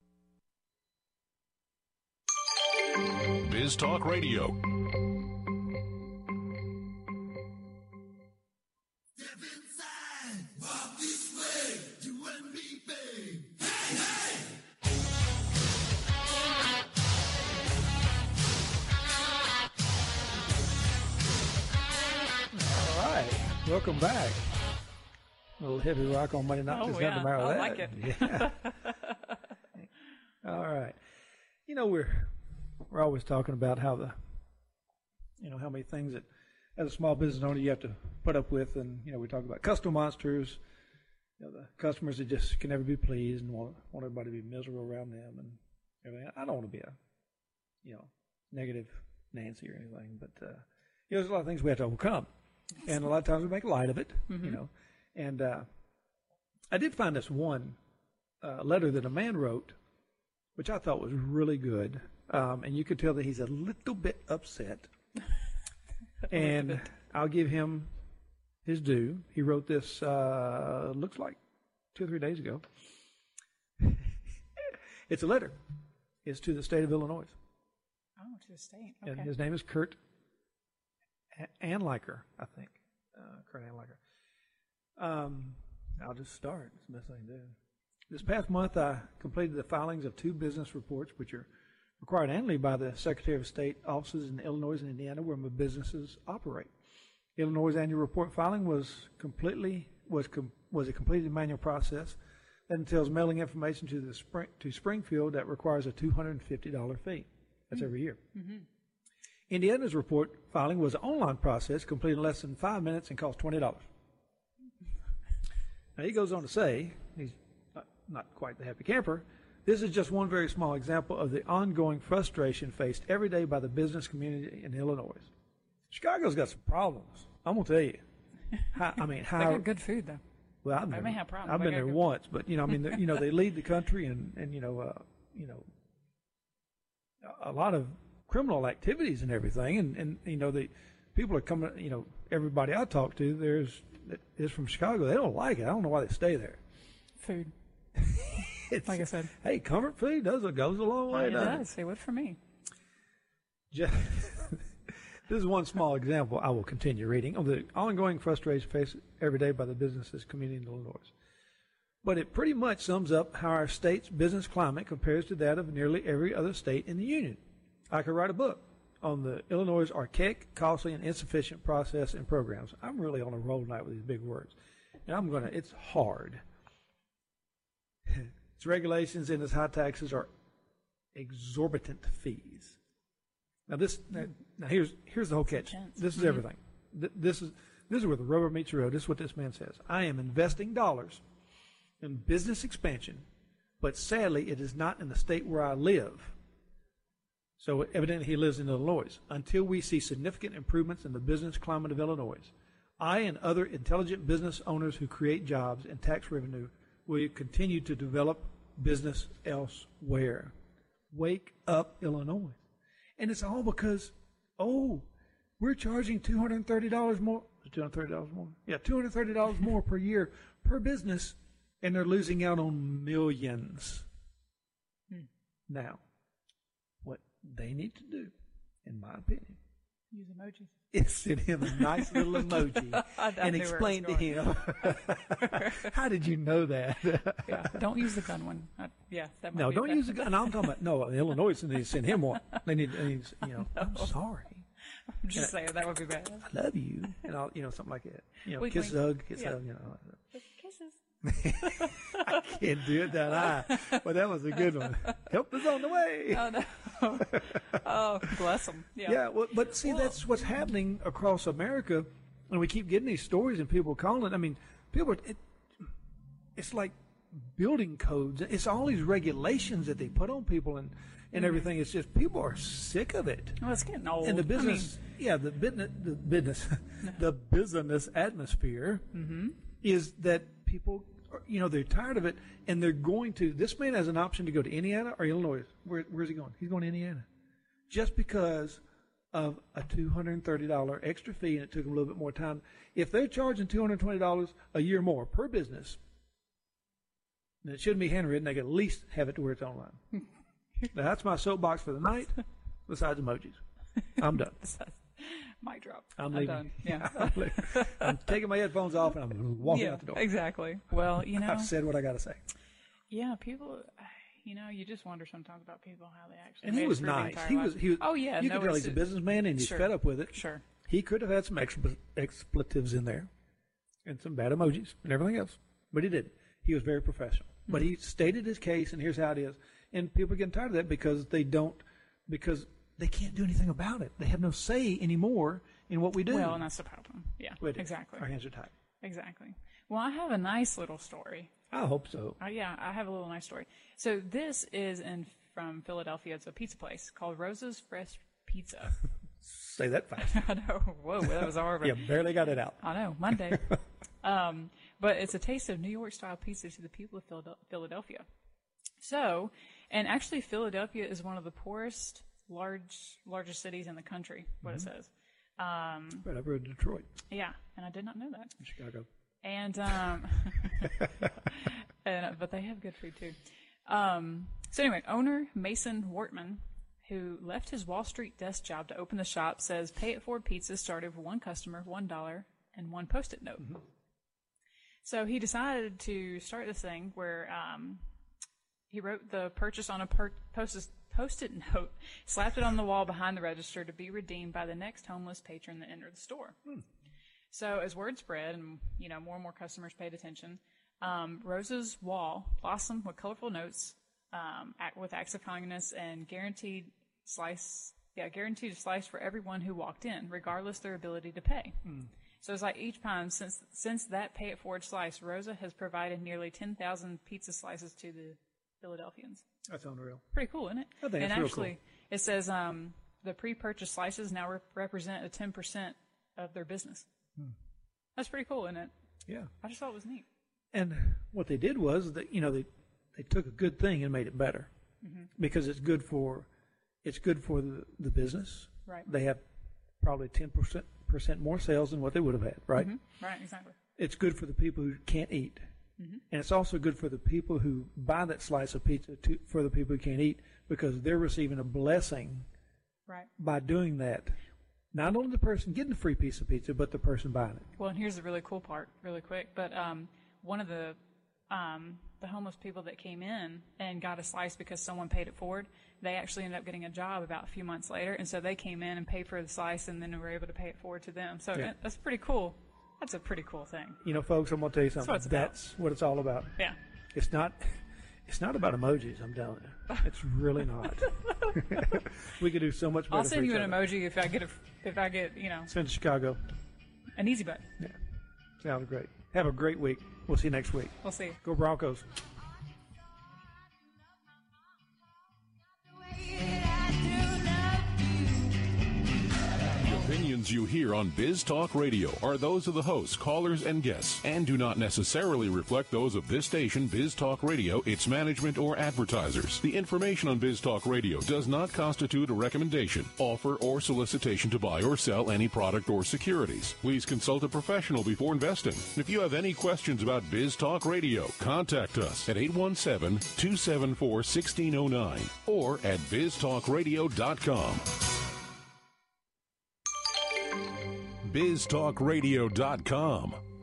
Biz Talk Radio. Welcome back. A little heavy rock on Monday night. Oh, There's yeah. nothing about I that. like it. Yeah. All right. You know, we're we're always talking about how the, you know, how many things that as a small business owner you have to put up with, and you know, we talk about customer monsters. You know, the customers that just can never be pleased and want want everybody to be miserable around them and everything. I don't want to be a, you know, negative Nancy or anything, but uh, you know, there's a lot of things we have to overcome. And a lot of times we make light of it, mm-hmm. you know. And uh, I did find this one uh, letter that a man wrote, which I thought was really good. Um, and you could tell that he's a little bit upset. And bit. I'll give him his due. He wrote this, uh, looks like two or three days ago. It's a letter. It's to the state of Illinois. Oh, to the state. Okay. And his name is Kurt Anliker, I think. Uh, Kurt Anliker. Um, I'll just start. It's the best I can do. This past month, I completed the filings of two business reports, which are required annually by the Secretary of State offices in Illinois and Indiana, where my businesses operate. Illinois' annual report filing was completely was com, was a completed manual process that entails mailing information to the spring, to Springfield that requires a two hundred fifty dollars fee. That's mm-hmm. every year. Mm-hmm. Indiana's report filing was an online process, completed in less than five minutes and cost twenty dollars. Now, he goes on to say, he's not, not quite the happy camper, this is just one very small example of the ongoing frustration faced every day by the business community in Illinois. Chicago's got some problems. I'm going to tell you. How, I mean, how... They got good food, though. Well, I've, they never, may have problems. I've been there good once, but, you know, I mean, you know, they lead the country and, and you know, uh, you know, a lot of criminal activities and everything, and, and you know, the people are coming, you know, everybody I talk to there's that is from Chicago. They don't like it. I don't know why they stay there. Food. It's, like I said. Hey, comfort food does goes a long way. It does. It would for me. Just, this is one small example. I will continue reading of the ongoing frustration faced every day by the businesses community in Illinois. But it pretty much sums up how our state's business climate compares to that of nearly every other state in the Union. I could write a book on the Illinois' archaic, costly, and insufficient process and programs. I'm really on a roll tonight with these big words. And I'm going to, it's hard. Its regulations and its high taxes are exorbitant fees. Now this, now, now here's here's the whole catch. This is Mm-hmm. everything. Th- This is this is where the rubber meets the road. This is what this man says. I am investing dollars in business expansion, but sadly, it is not in the state where I live. So evidently, he lives in Illinois. Until we see significant improvements in the business climate of Illinois, I and other intelligent business owners who create jobs and tax revenue will continue to develop business elsewhere. Wake up, Illinois. And it's all because, oh, we're charging two hundred thirty dollars more. two hundred thirty dollars more? Yeah, two hundred thirty dollars more per year per business, and they're losing out on millions. Hmm. Now, what they need to do, in my opinion, Use emojis. is send him a nice little emoji I and knew where it was explain to going. him, how did you know that? Yeah, don't use the gun one. Uh, yeah, that might No, be don't bad. use the gun. No, I'm talking about, no, Illinois need to send him one. They need, they need you know, I'm No. sorry. I'm just saying that would be bad. I love you. And I'll, you know, something like that. You know, Wink, kiss, wink. hug, kiss, Yeah. hug, you know. Kisses. I can't do it that high. But that was a good one. Help is on the way. Oh, no. Oh, bless them. Yeah. Yeah, well, but see, that's what's happening across America, and we keep getting these stories and people calling. I mean, people, are- it, it's like building codes. It's all these regulations that they put on people and, and Mhm. everything. It's just people are sick of it. Well, it's getting old. And the I business, yeah, the business, the business, the business atmosphere Mhm. is that people, are, you know, they're tired of it, and they're going to. This man has an option to go to Indiana or Illinois. Where, where's he going? He's going to Indiana, just because of a two hundred thirty dollars extra fee, and it took him a little bit more time. If they're charging two hundred twenty dollars a year more per business, then it shouldn't be handwritten. They can at least have it to where it's online. Now, that's my soapbox for the night. Besides emojis, I'm done. Mic drop. I'm I'm leaving. done. Yeah. I'm, leaving. I'm taking my headphones off and I'm walking Yeah, out the door. exactly. Well, you know. I've said what I got to say. Yeah, people. You know, you just wonder sometimes about people how they actually. And he made it was through the nice. entire He life. was. He was. Oh yeah, You no, can tell it's he's a a- businessman and he's sure. fed up with it. Sure. He could have had some expl- expletives in there, and some bad emojis and everything else, but he didn't. He was very professional. Mm-hmm. But he stated his case, and here's how it is. And people are getting tired of that because they don't, because they can't do anything about it. They have no say anymore in what we do. Well, and that's the problem. Yeah, Wait, exactly. Our hands are tied. Exactly. Well, I have a nice little story. I hope so. Uh, yeah, I have a little nice story. So this is in from Philadelphia. It's a pizza place called Rosa's Fresh Pizza. Say that fast. I know. Whoa, that was horrible. Yeah, barely got it out. I know. Monday. um, but it's a taste of New York style pizza to the people of Philad- Philadelphia. So, and actually, Philadelphia is one of the poorest, large, largest cities in the country. What Mhm. it says. Um, Right over in Detroit, yeah, and I did not know that. in Chicago. And um, and uh, but they have good food too. Um, so anyway, owner Mason Wortman, who left his Wall Street desk job to open the shop, says Pay It Forward Pizza started with one customer, one dollar, and one Post-it note. Mm-hmm. So he decided to start this thing where um, he wrote the purchase on a per- post- Post-it note, slapped it on the wall behind the register to be redeemed by the next homeless patron that entered the store. Hmm. So as word spread and, you know, more and more customers paid attention, um, Rosa's wall blossomed with colorful notes, um, act, with acts of kindness and guaranteed slice, yeah, guaranteed a slice for everyone who walked in, regardless their ability to pay. Hmm. So it's like each time since since that Pay It Forward slice, Rosa has provided nearly ten thousand pizza slices to the Philadelphians. That's unreal. Pretty cool, isn't it? I think and it's real actually, cool. it says um, the pre-purchase slices now re- represent a ten percent of their business. Hmm. That's pretty cool, isn't it? Yeah. I just thought it was neat. And what they did was that, you know, they they took a good thing and made it better, Mhm. because it's good for it's good for the, the business. Right. They have probably ten percent percent more sales than what they would have had. Right. Mhm. Right, exactly. It's good for the people who can't eat, Mhm. and it's also good for the people who buy that slice of pizza to, for the people who can't eat, because they're receiving a blessing Right. by doing that. Not only the person getting the free piece of pizza, but the person buying it. Well, and here's the really cool part, really quick. But um, one of the um, the homeless people that came in and got a slice because someone paid it forward, they actually ended up getting a job about a few months later. And so they came in and paid for the slice, and then we were able to pay it forward to them. So Yeah. that's pretty cool. That's a pretty cool thing. You know, folks, I'm going to tell you That's something. what it's about. That's what it's all about. Yeah. It's not. It's not about emojis. I'm telling you, it's really not. We could do so much better. I'll send for you each an other. emoji if I get a, if I get, you know, Send to Chicago. an easy button. Yeah, sounds great. Have a great week. We'll see you next week. We'll see. Go Broncos. The opinions you hear on Biz Talk Radio are those of the hosts, callers, and guests, and do not necessarily reflect those of this station, Biz Talk Radio, its management, or advertisers. The information on Biz Talk Radio does not constitute a recommendation, offer, or solicitation to buy or sell any product or securities. Please consult a professional before investing. If you have any questions about Biz Talk Radio, contact us at eight one seven, two seven four, one six zero nine or at biz talk radio dot com. biz talk radio dot com.